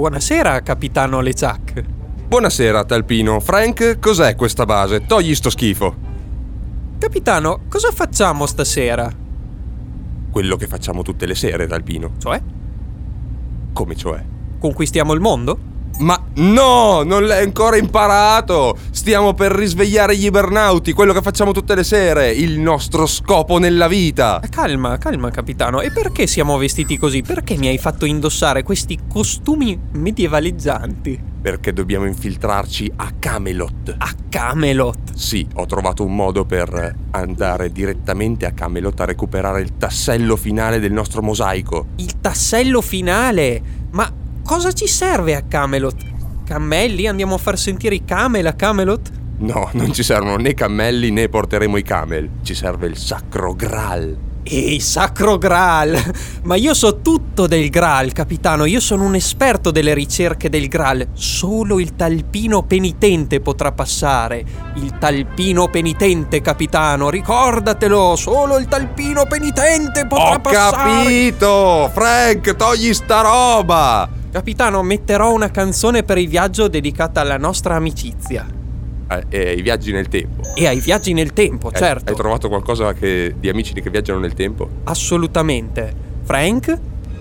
Buonasera, capitano LeChuck. Buonasera, Talpino. Frank, cos'è questa base? Togli sto schifo. Capitano, cosa facciamo stasera? Quello che facciamo tutte le sere, Talpino. Cioè? Come cioè? Conquistiamo il mondo? Ma no, non l'hai ancora imparato! Stiamo per risvegliare gli ibernauti, quello che facciamo tutte le sere, il nostro scopo nella vita! Calma, capitano. E perché siamo vestiti così? Perché mi hai fatto indossare questi costumi medievaleggianti? Perché dobbiamo infiltrarci a Camelot. A Camelot? Sì, ho trovato un modo per andare direttamente a Camelot a recuperare il tassello finale del nostro mosaico. Il tassello finale? Ma cosa ci serve a Camelot? Cammelli? Andiamo a far sentire i camel a Camelot? No, non ci servono né cammelli né porteremo i camel. Ci serve il Sacro Graal. Ehi, Sacro Graal! Ma io so tutto del Graal, capitano. Io sono un esperto delle ricerche del Graal. Solo il Talpino penitente potrà passare. Il Talpino penitente, capitano, ricordatelo. Solo il Talpino penitente potrà passare. Ho capito! Frank, togli sta roba! Capitano, metterò una canzone per il viaggio dedicata alla nostra amicizia. E ai viaggi nel tempo. E ai viaggi nel tempo, certo. Hai trovato qualcosa di amici che viaggiano nel tempo? Assolutamente. Frank?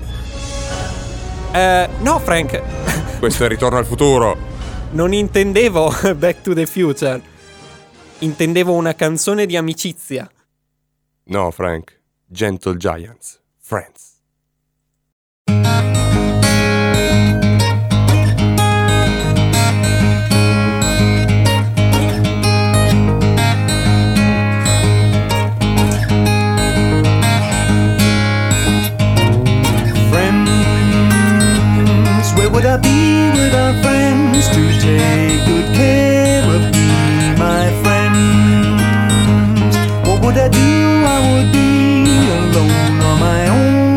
No, Frank. Questo è Ritorno al futuro. Non intendevo Back to the Future. Intendevo una canzone di amicizia. No, Frank. Gentle Giants. Friends. Would I be without friends to take good care of me, my friends? What would I do? I would be alone on my own.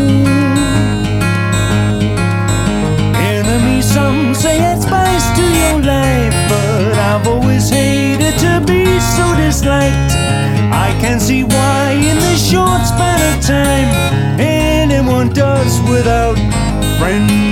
Enemies, some say add spice to your life, but I've always hated to be so disliked. I can see why in this short span of time anyone does without friends.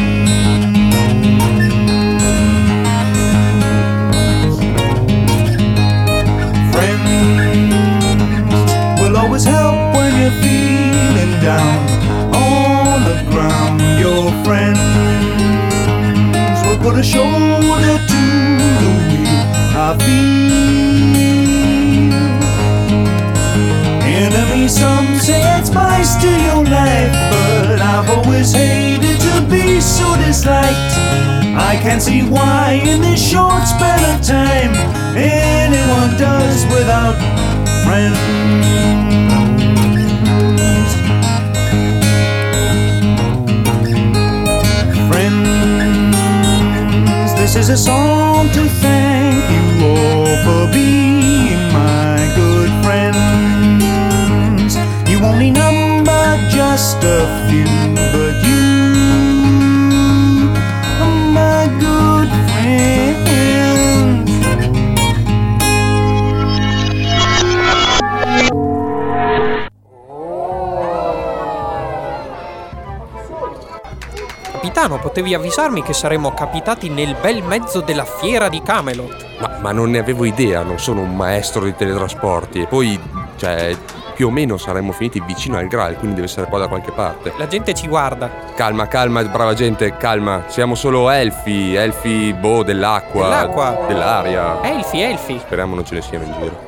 Always help when you're feeling down on the ground. Your friends will put a shoulder to the wheel. I feel enemies, some say add spice to your life, but I've always hated to be so disliked. I can see why in this short span of time anyone does without friends. This is a song to thank you all for being my good friends. You only number just a few, but you are my good friends. Capitano, potevi avvisarmi che saremmo capitati nel bel mezzo della fiera di Camelot. Ma non ne avevo idea, non sono un maestro di teletrasporti. E poi, più o meno saremmo finiti vicino al Graal, quindi deve essere qua da qualche parte. La gente ci guarda. Calma, brava gente, calma. Siamo solo elfi, dell'acqua. Dell'aria. Elfi. Speriamo non ce ne siano in giro.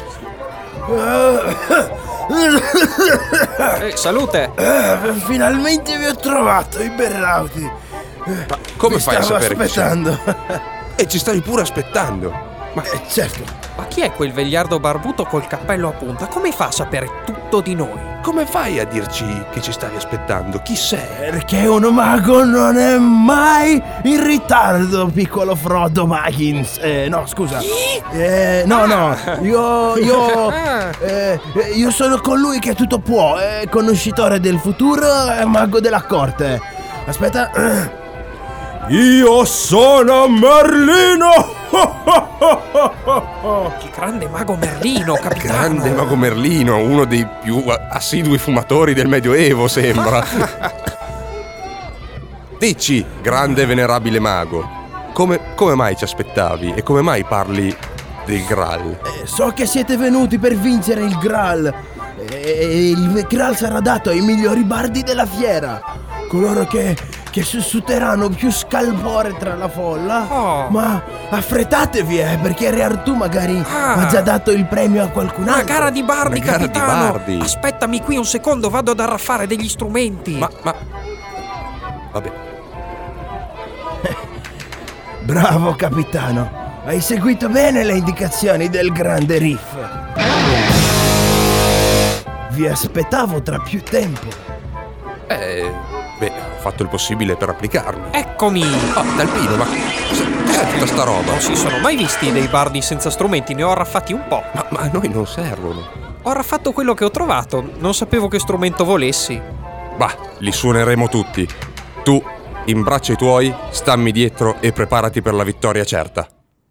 Salute. Finalmente vi ho trovato, ibernauti. Ma come fai a sapere aspettando? E ci stavi pure aspettando. Ma certo. Ma chi è quel vegliardo barbuto col cappello a punta? Come fa a sapere tutto di noi? Come fai a dirci che ci stavi aspettando? Chi sei? Perché un mago non è mai in ritardo, piccolo Frodo Baggins. No, scusa. No. Io sono colui che tutto può. Conoscitore del futuro e mago della corte. Aspetta. Io sono Merlino! Che grande mago Merlino, capitano! Grande mago Merlino, uno dei più assidui fumatori del Medioevo, sembra. Dici, grande e venerabile mago, come mai ci aspettavi e come mai parli del Graal? So che siete venuti per vincere il Graal. E il Graal sarà dato ai migliori bardi della fiera, coloro che sussurreranno più scalpore tra la folla. Ma affrettatevi, perché Re Artù magari ha già dato il premio a qualcun altro. Una gara di bardi, Una gara di capitano. bardi. Aspettami qui un secondo, vado ad arraffare degli strumenti. Ma vabbè. Bravo capitano, hai seguito bene le indicazioni del grande Riff. Vi aspettavo tra più tempo. Ho fatto il possibile per applicarmi. Eccomi. Oh, Talpino, ma cos'è tutta sta roba? Non si sono mai visti dei bardi senza strumenti, ne ho arraffati un po'. Ma a noi non servono. Ho arraffato quello che ho trovato, non sapevo che strumento volessi. Bah, li suoneremo tutti. Tu, imbraccia i tuoi, stammi dietro e preparati per la vittoria certa.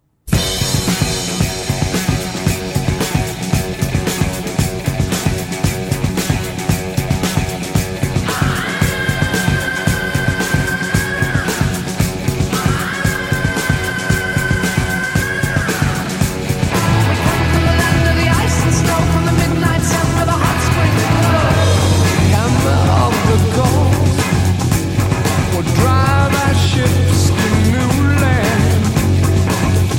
Drive our ships to new land.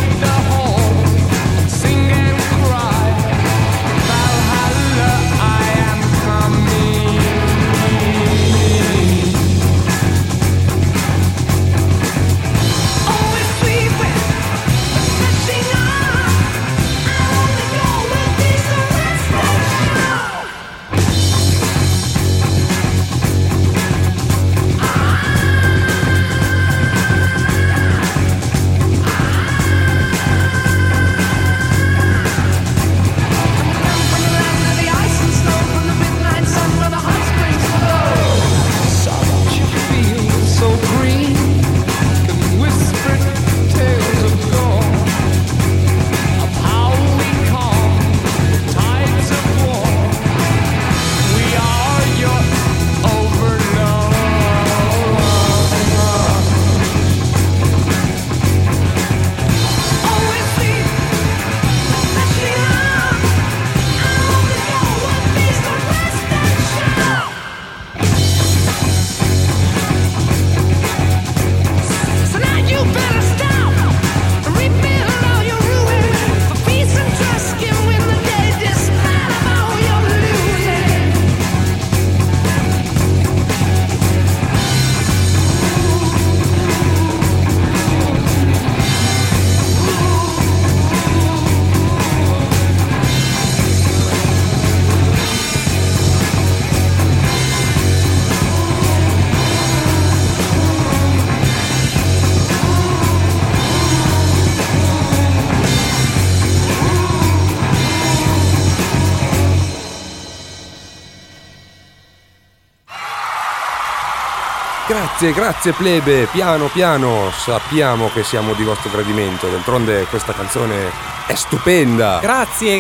Grazie plebe, piano piano, sappiamo che siamo di vostro gradimento, d'altronde questa canzone è stupenda. Grazie.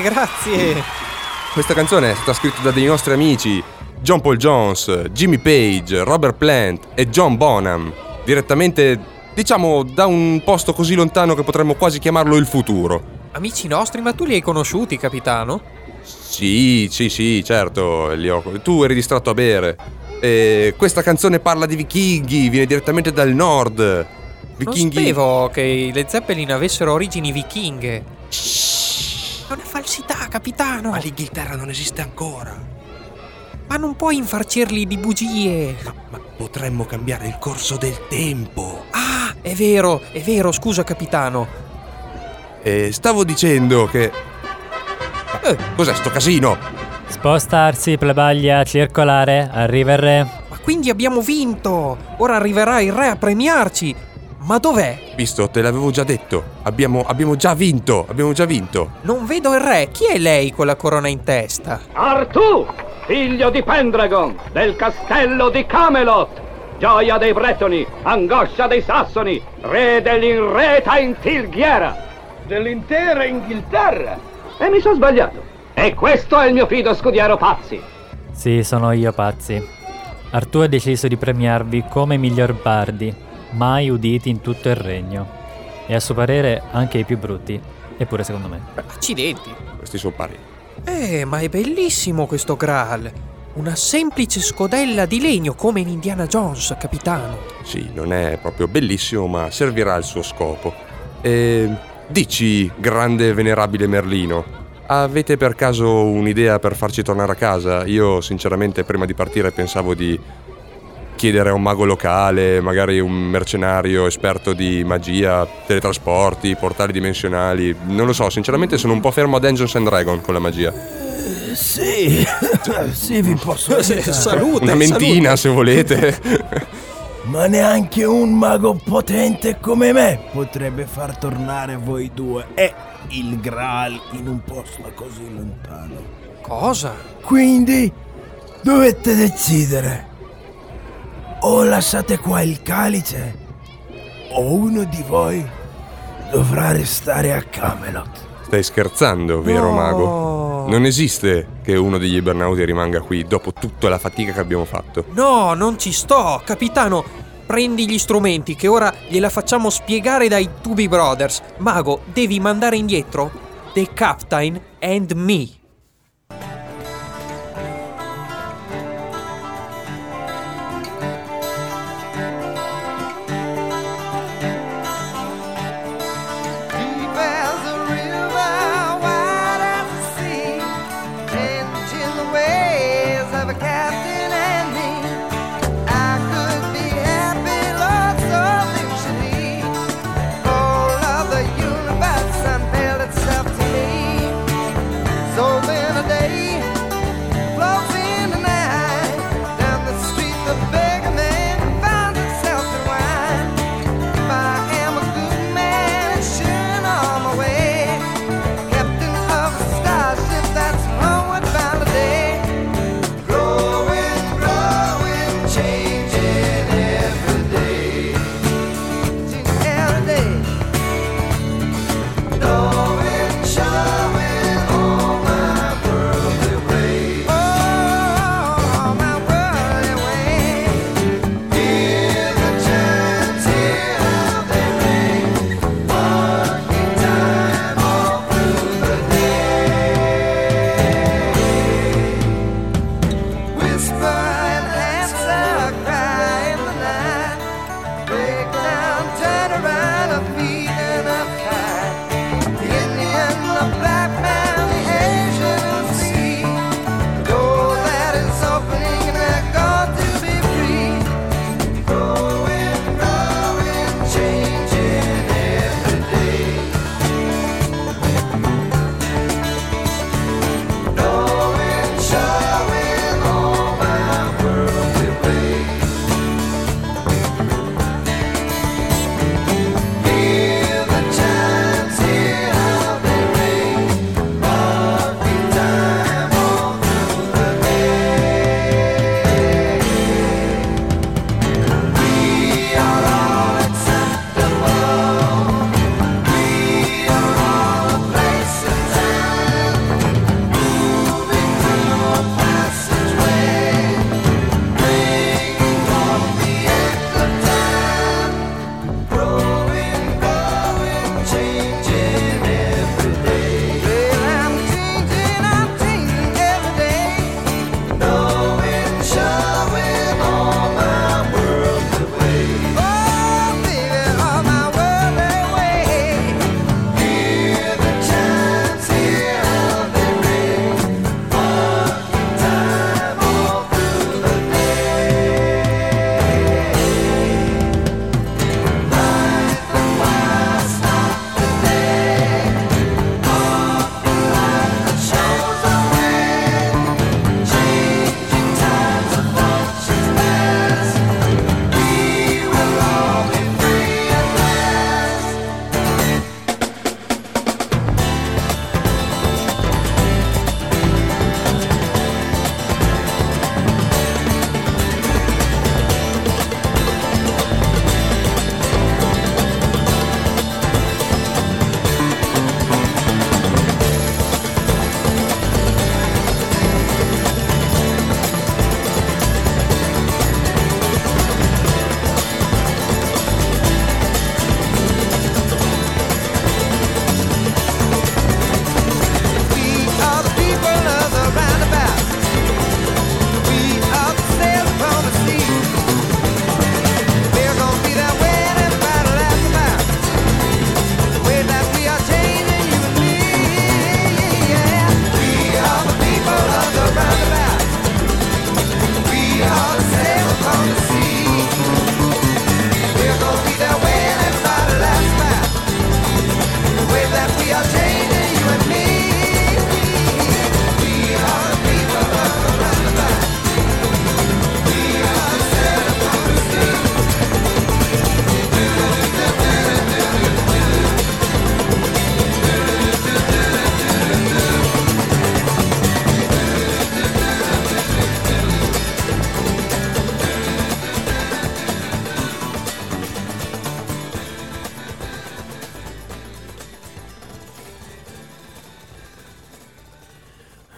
Questa canzone è stata scritta da dei nostri amici John Paul Jones, Jimmy Page, Robert Plant e John Bonham, direttamente, diciamo, da un posto così lontano che potremmo quasi chiamarlo il futuro. Amici nostri, ma tu li hai conosciuti, capitano? Sì, certo, tu eri distratto a bere. Questa canzone parla di vichinghi, viene direttamente dal nord. Vichinghi. Non sapevo che i Led Zeppelin avessero origini vichinghe. È una falsità, capitano. Ma l'Inghilterra non esiste ancora. Ma non puoi infarcirli di bugie. Ma potremmo cambiare il corso del tempo. Ah, è vero, scusa, capitano. Stavo dicendo che... Cos'è sto casino? Spostarsi, plebaglia, circolare, arriva il re. Ma quindi abbiamo vinto! Ora arriverà il re a premiarci! Ma dov'è? Visto, te l'avevo già detto. Abbiamo già vinto. Non vedo il re. Chi è lei con la corona in testa? Artù, figlio di Pendragon, del castello di Camelot, gioia dei Bretoni, angoscia dei Sassoni, re dell'inreta Intilghiera, dell'intera Inghilterra. E mi sono sbagliato. E questo è il mio fido scudiero Pazzi. Sì, sono io, Pazzi. Artù ha deciso di premiarvi come miglior bardi mai uditi in tutto il regno, e a suo parere anche i più brutti, eppure secondo me. Accidenti. Questi sono pari. Ma è bellissimo questo Graal. Una semplice scodella di legno come in Indiana Jones, capitano. Sì, non è proprio bellissimo, ma servirà al suo scopo. Dici, grande e venerabile Merlino, avete per caso un'idea per farci tornare a casa? Io sinceramente prima di partire pensavo di chiedere a un mago locale, magari un mercenario esperto di magia, teletrasporti, portali dimensionali. Non lo so, sinceramente sono un po' fermo a Dungeons and Dragons con la magia. Sì, sì, vi posso aiutare. Salute. Una mentina se volete. Ma neanche un mago potente come me potrebbe far tornare voi due e il Graal in un posto così lontano. Cosa? Quindi dovete decidere. O lasciate qua il calice, o uno di voi dovrà restare a Camelot. Stai scherzando, vero mago? Non esiste che uno degli ibernauti rimanga qui dopo tutta la fatica che abbiamo fatto. No, non ci sto, capitano. Prendi gli strumenti che ora gliela facciamo spiegare dai Tubi Brothers. Mago, devi mandare indietro The Captain and Me. Deep as a river, wide as the sea, changing the ways of a captain and me. I could be happy, Lord, so things should be. All of the universe unveiled itself to me. So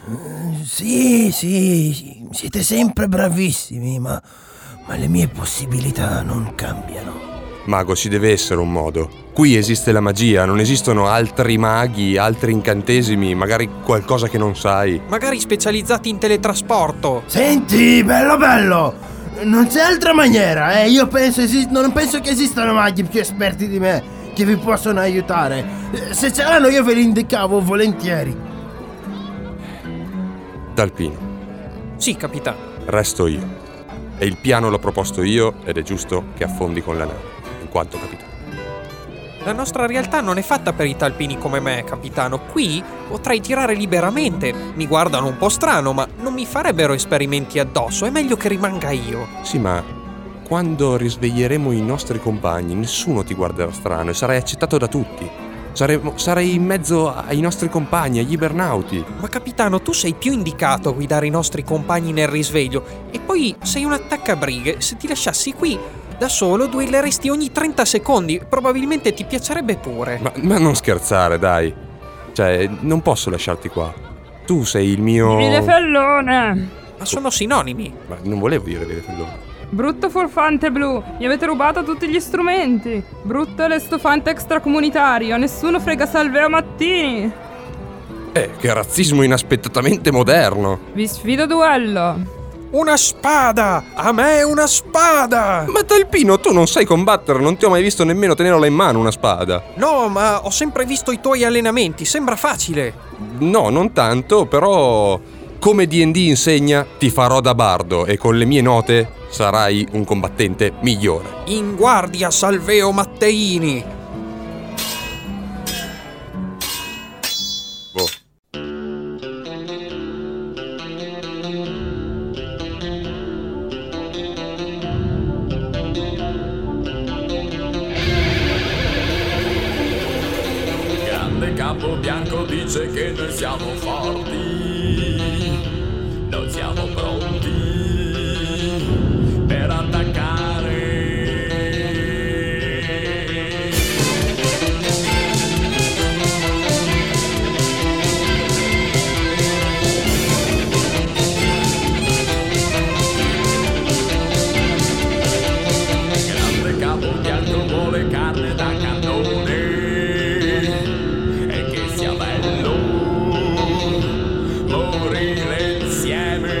Sì, siete sempre bravissimi, ma le mie possibilità non cambiano. Mago, ci deve essere un modo. Qui esiste la magia, non esistono altri maghi, altri incantesimi, magari qualcosa che non sai. Magari specializzati in teletrasporto. Senti, bello! Non c'è altra maniera, Io non penso che esistano maghi più esperti di me che vi possono aiutare. Se c'erano io ve li indicavo volentieri. Talpino, Sì, capitano. resto io. E il piano l'ho proposto io ed è giusto che affondi con la nave, in quanto capitano. La nostra realtà non è fatta per i talpini come me, capitano. Qui potrei tirare liberamente. Mi guardano un po' strano, ma non mi farebbero esperimenti addosso. È meglio che rimanga io. Sì, ma quando risveglieremo i nostri compagni, nessuno ti guarderà strano e sarai accettato da tutti. Sarai in mezzo ai nostri compagni, agli ibernauti. Ma capitano, tu sei più indicato a guidare i nostri compagni nel risveglio. E poi sei un attaccabrighe. Se ti lasciassi qui da solo, duelleresti ogni 30 secondi. Probabilmente ti piacerebbe pure. Ma non scherzare, dai. Cioè, non posso lasciarti qua. Tu sei il mio... Vilefellone! Ma sono sinonimi. Ma non volevo dire Vilefellone. Brutto furfante blu, mi avete rubato tutti gli strumenti. Brutto elestofante extracomunitario, nessuno frega Salveo Mattini. Che razzismo inaspettatamente moderno. Vi sfido a duello. Una spada! A me una spada! Ma Talpino, tu non sai combattere, non ti ho mai visto nemmeno tenerla in mano una spada. No, ma ho sempre visto i tuoi allenamenti, sembra facile. No, non tanto, però... Come D&D insegna, ti farò da bardo e con le mie note sarai un combattente migliore. In guardia, Salveo Matteini! Boh. Grande capo bianco dice che noi siamo forti. Non siamo pronti per attaccare. Grande capo bianco vuole carne da cannone e che sia bello morire insieme.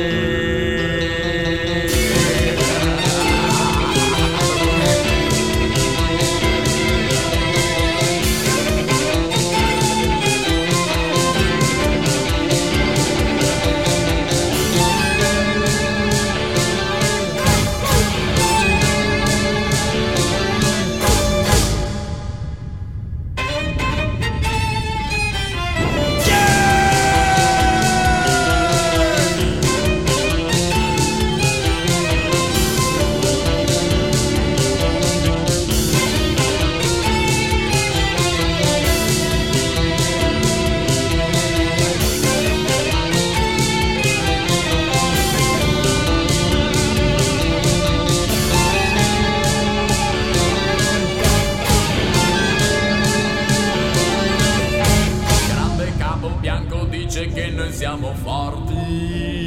Grande capo bianco dice che noi siamo forti.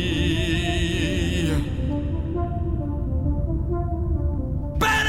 Per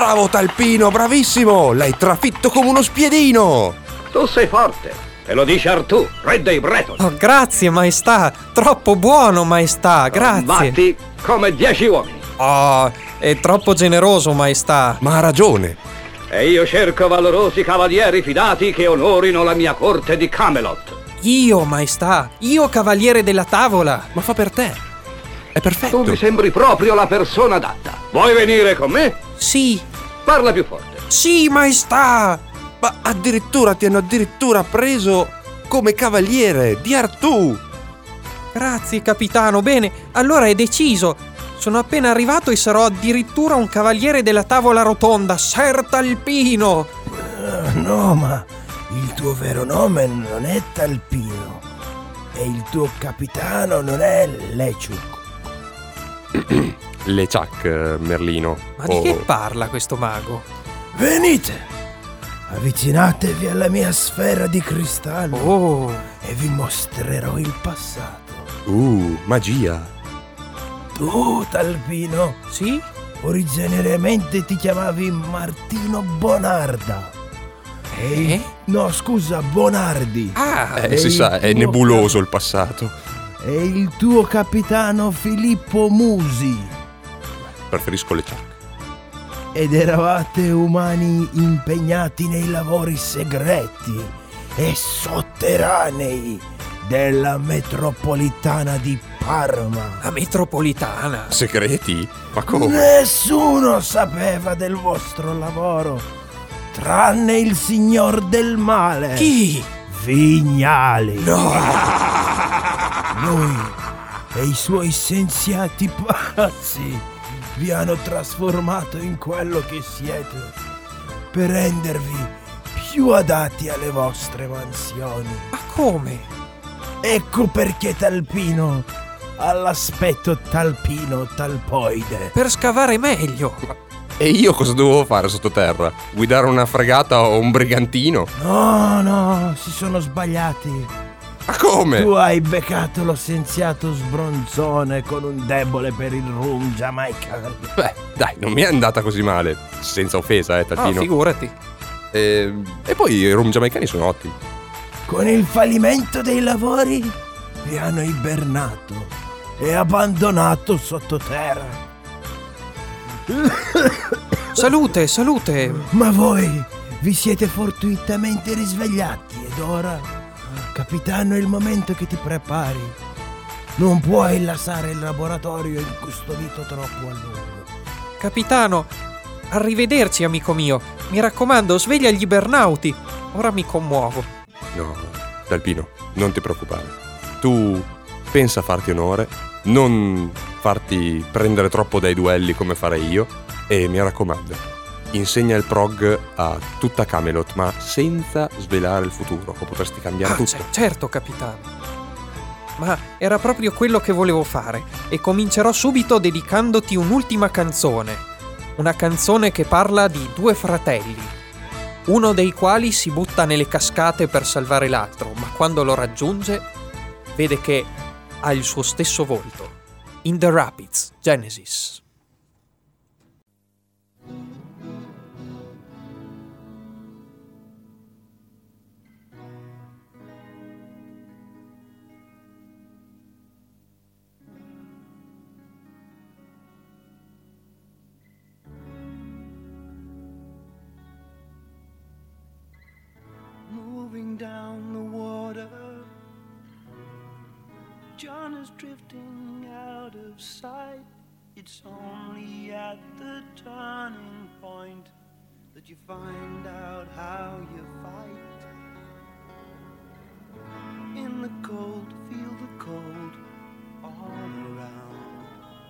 Bravo Talpino, bravissimo! L'hai trafitto come uno spiedino! Tu sei forte, e lo dice Artù, re dei Bretoni. Oh, grazie, maestà. Troppo buono, maestà. Grazie. Batti come 10 uomini. Oh, è troppo generoso, maestà. Ma ha ragione. E io cerco valorosi cavalieri fidati che onorino la mia corte di Camelot. Io, maestà. Io, cavaliere della tavola. Ma fa per te. È perfetto. Tu mi sembri proprio la persona adatta. Vuoi venire con me? Sì. Parla più forte. Sì, maestà. Ma addirittura ti hanno preso come cavaliere di Artù. Grazie, capitano. Bene, allora è deciso. Sono appena arrivato e sarò addirittura un cavaliere della tavola rotonda, Ser Talpino. No, ma il tuo vero nome non è Talpino. E il tuo capitano non è Leciuc. LeChuck, Merlino. Ma di che parla questo mago? Venite! Avvicinatevi alla mia sfera di cristallo e vi mostrerò il passato. Magia. Tu, Talpino? Sì? Originariamente ti chiamavi Martino Bonarda. No, scusa, Bonardi. Si sa, è nebuloso il passato. E il tuo capitano Filippo Musi. Preferisco LeChuck. Ed eravate umani impegnati nei lavori segreti e sotterranei della metropolitana di Parma. La metropolitana? Segreti? Ma come? Nessuno sapeva del vostro lavoro, tranne il signor del male. Chi? Vignali. No! Lui e i suoi scienziati pazzi vi hanno trasformato in quello che siete per rendervi più adatti alle vostre mansioni. Ma come? Ecco perché Talpino ha l'aspetto talpino talpoide. Per scavare meglio. E io cosa dovevo fare sottoterra? Guidare una fregata o un brigantino? No, si sono sbagliati. Ma come? Tu hai beccato lo scienziato sbronzone con un debole per il rum giamaicano. Beh, dai, non mi è andata così male. Senza offesa, Talpino. Figurati. E poi i rum giamaicani sono ottimi. Con il fallimento dei lavori vi hanno ibernato e abbandonato sottoterra. Salute, salute. Ma voi vi siete fortuitamente risvegliati ed ora, capitano, è il momento che ti prepari. Non puoi lasciare il laboratorio incustodito troppo a lungo. Capitano, arrivederci, amico mio. Mi raccomando, sveglia gli ibernauti. Ora mi commuovo. No, Talpino, non ti preoccupare. Tu pensa a farti onore, non farti prendere troppo dai duelli come farei io, e mi raccomando, insegna il prog a tutta Camelot, ma senza svelare il futuro, o potresti cambiare tutto. Certo, capitano. Ma era proprio quello che volevo fare, e comincerò subito dedicandoti un'ultima canzone. Una canzone che parla di due fratelli, uno dei quali si butta nelle cascate per salvare l'altro, ma quando lo raggiunge vede che ha il suo stesso volto. In the Rapids, Genesis. Moving down the water, John is drifting out of sight. It's only at the turning point that you find out how you fight. In the cold, feel the cold all around,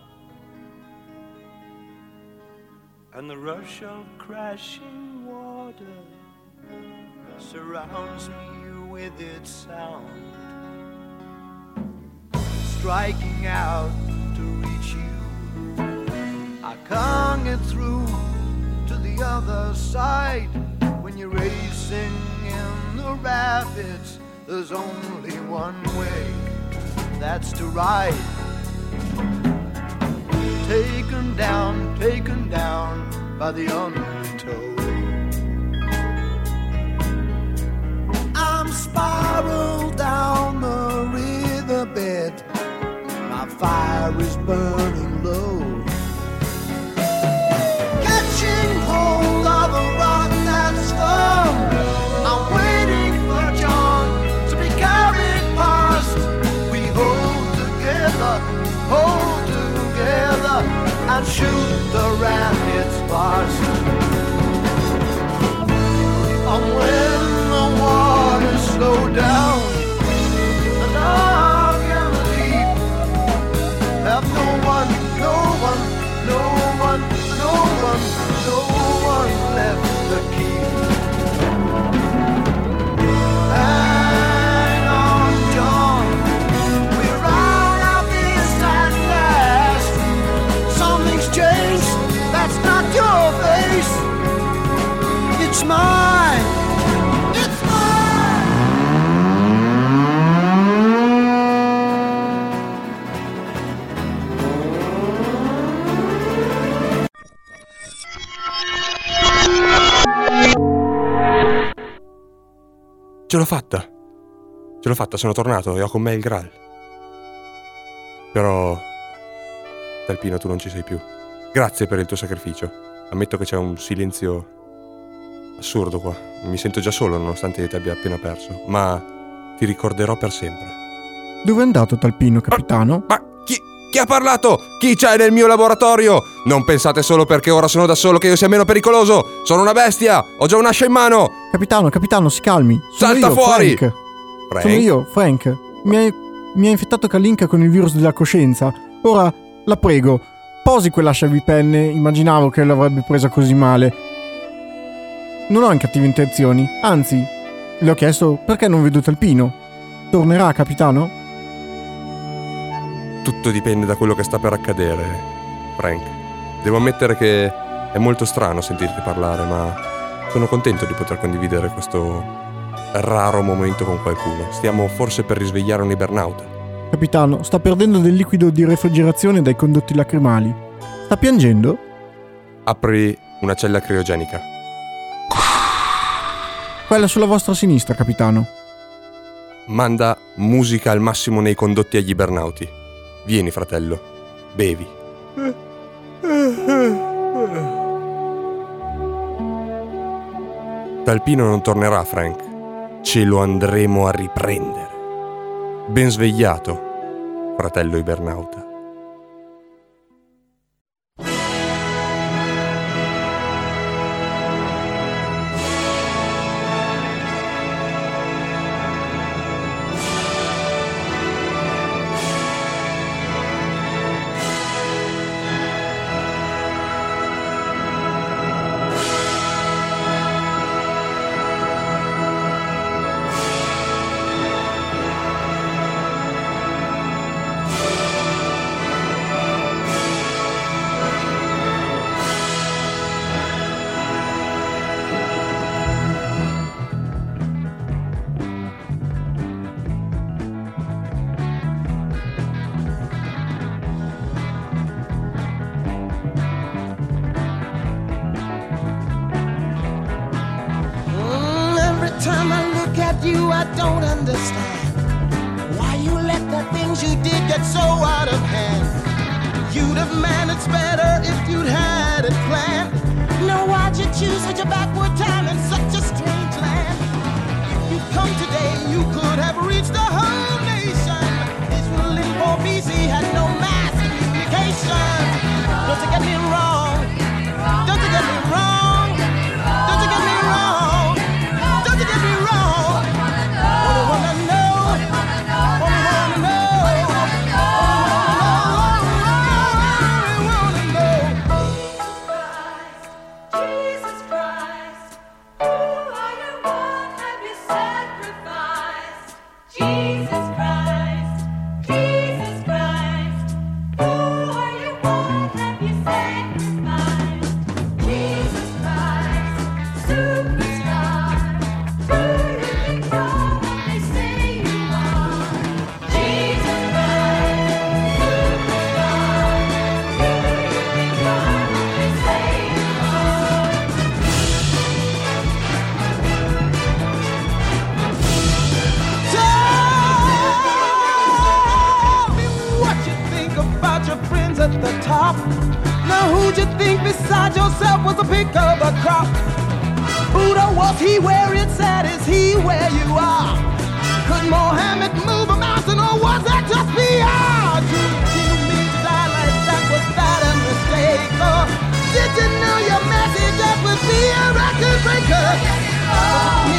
and the rush of crashing water surrounds me with its sound, striking out to reach you. I can't get through to the other side. When you're racing in the rapids, there's only one way, that's to ride. taken down by the undertow. I'm spiraled down the riverbed, my fire is burning low. Catching hold of a rock that's firm, I'm waiting for John to be carried past. We hold together and shoot the rabbits past. And when the waters slow down and I can leave, have no one left to keep. Hang on, John, we're out of this at last. Something's changed, that's not your face. It's mine. Ce l'ho fatta, sono tornato e ho con me il Graal. Però, Talpino, tu non ci sei più. Grazie per il tuo sacrificio. Ammetto che c'è un silenzio assurdo qua. Mi sento già solo nonostante ti abbia appena perso. Ma ti ricorderò per sempre. Dove è andato Talpino, capitano? Ma chi ha parlato? Chi c'è nel mio laboratorio? Non pensate solo perché ora sono da solo che io sia meno pericoloso. Sono una bestia, ho già un'ascia in mano. Capitano, si calmi. Salta fuori! Frank. Sono io, Frank. Mi ha infettato Kalinka con il virus della coscienza. Ora, la prego, posi quell'ascia vipenne. Immaginavo che l'avrebbe presa così male. Non ho cattive intenzioni. Anzi, le ho chiesto perché non vedo Talpino. Tornerà, capitano? Tutto dipende da quello che sta per accadere, Frank. Devo ammettere che è molto strano sentirti parlare, ma sono contento di poter condividere questo raro momento con qualcuno. Stiamo forse per risvegliare un ibernauta. Capitano, sta perdendo del liquido di refrigerazione dai condotti lacrimali. Sta piangendo? Apri una cella criogenica. Quella sulla vostra sinistra, capitano. Manda musica al massimo nei condotti agli ibernauti. Vieni, fratello, bevi. Talpino non tornerà, Frank. Ce lo andremo a riprendere. Ben svegliato, fratello ibernauta. Time I look at you, I don't understand why you let the things you did get so out of hand. You'd have managed better if you'd had it planned. Now why'd you choose such a backward time in such a strange land? If you'd come today, you could have reached the whole nation. Israel in 4 BC had no mass communication. Don't you get me wrong? Don't you get me wrong? Don't you get me wrong? Don't you get me wrong? Only wanna know. Only wanna know. Only wanna know. Jesus Christ, who are pick of a crop. Buddha, was he where it's at? Is he where you are? Could Mohammed move a mountain, or was that just PR? To me, die like that, was that a mistake? Or did you know your message that would be a record breaker?